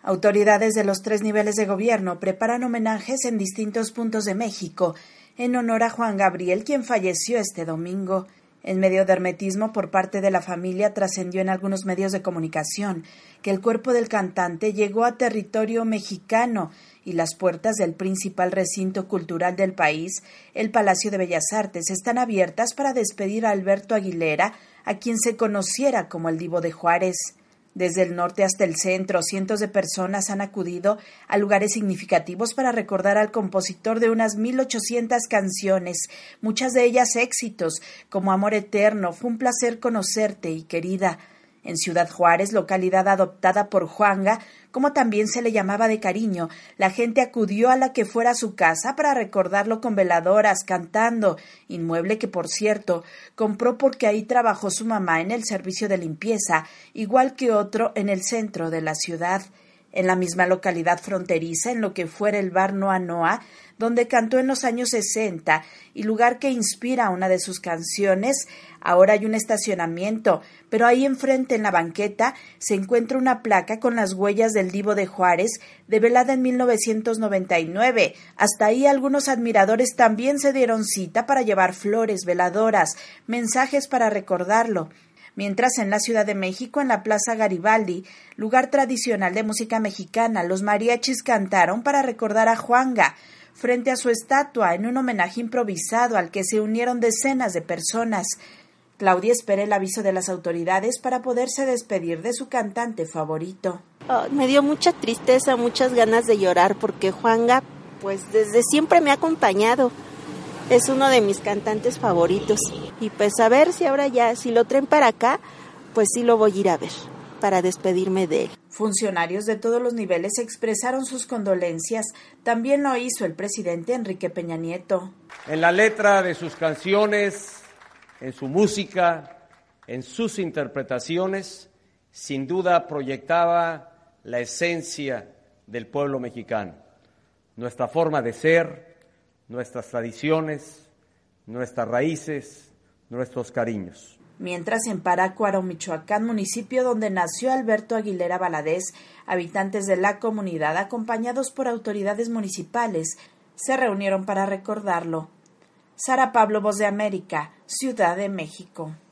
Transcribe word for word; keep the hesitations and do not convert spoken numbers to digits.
Autoridades de los tres niveles de gobierno preparan homenajes en distintos puntos de México en honor a Juan Gabriel, quien falleció este domingo. En medio de hermetismo por parte de la familia, trascendió en algunos medios de comunicación que el cuerpo del cantante llegó a territorio mexicano y las puertas del principal recinto cultural del país, el Palacio de Bellas Artes, están abiertas para despedir a Alberto Aguilera, a quien se conociera como el Divo de Juárez. Desde el norte hasta el centro, cientos de personas han acudido a lugares significativos para recordar al compositor de unas mil ochocientas canciones, muchas de ellas éxitos, como Amor Eterno, Fue un placer conocerte y Querida. En Ciudad Juárez, localidad adoptada por Juanga, como también se le llamaba de cariño, la gente acudió a la que fuera su casa para recordarlo con veladoras, cantando, inmueble que, por cierto, compró porque ahí trabajó su mamá en el servicio de limpieza, igual que otro en el centro de la ciudad. En la misma localidad fronteriza, en lo que fuera el bar Noa Noa, donde cantó en los años sesenta y lugar que inspira una de sus canciones, ahora hay un estacionamiento, pero ahí enfrente en la banqueta se encuentra una placa con las huellas del Divo de Juárez, develada en mil novecientos noventa y nueve. Hasta ahí algunos admiradores también se dieron cita para llevar flores, veladoras, mensajes para recordarlo. Mientras en la Ciudad de México, en la Plaza Garibaldi, lugar tradicional de música mexicana, los mariachis cantaron para recordar a Juanga, frente a su estatua, en un homenaje improvisado al que se unieron decenas de personas. Claudia espera el aviso de las autoridades para poderse despedir de su cantante favorito. Oh, me dio mucha tristeza, muchas ganas de llorar, porque Juanga, pues desde siempre me ha acompañado. Es uno de mis cantantes favoritos. Y pues a ver si ahora ya, si lo traen para acá, pues sí lo voy a ir a ver, para despedirme de él. Funcionarios de todos los niveles expresaron sus condolencias. También lo hizo el presidente Enrique Peña Nieto. En la letra de sus canciones, en su música, en sus interpretaciones, sin duda proyectaba la esencia del pueblo mexicano, nuestra forma de ser, nuestras tradiciones, nuestras raíces, nuestros cariños. Mientras en Parácuaro, Michoacán, municipio donde nació Alberto Aguilera Valadez, habitantes de la comunidad, acompañados por autoridades municipales, se reunieron para recordarlo. Sara Pablo, Voz de América, Ciudad de México.